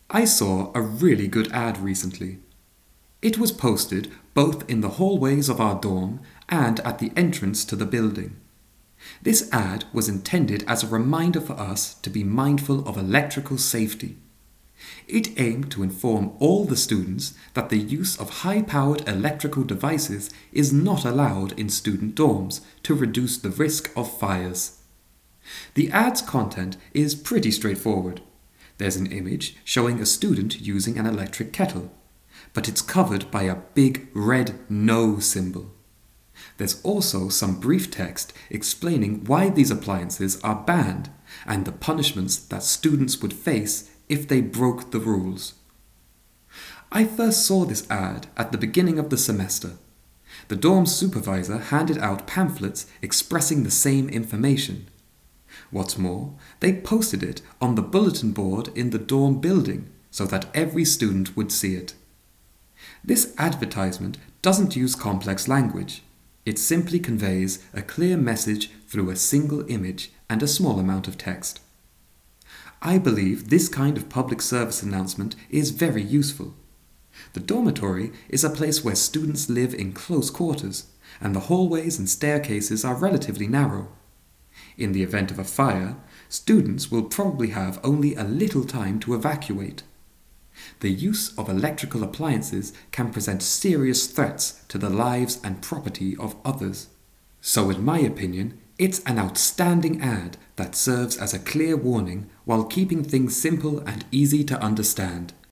I saw a really good ad recently. It was posted both in the hallways of our dorm and at the entrance to the building. This ad was intended as a reminder for us to be mindful of electrical safety. It aimed to inform all the students that the use of high-powered electrical devices is not allowed in student dorms to reduce the risk of fires. The ad's content is pretty straightforward. There's an image showing a student using an electric kettle, but it's covered by a big red no symbol. There's also some brief text explaining why these appliances are banned and the punishments that students would face if they broke the rules. I first saw this ad at the beginning of the semester. The dorm supervisor handed out pamphlets expressing the same information. What's more, they posted it on the bulletin board in the dorm building so that every student would see it. This advertisement doesn't use complex language. It simply conveys a clear message through a single image and a small amount of text. I believe this kind of public service announcement is very useful. The dormitory is a place where students live in close quarters, and the hallways and staircases are relatively narrow. In the event of a fire, students will probably have only a little time to evacuate. The use of electrical appliances can present serious threats to the lives and property of others. So in my opinion, it's an outstanding ad that serves as a clear warning while keeping things simple and easy to understand.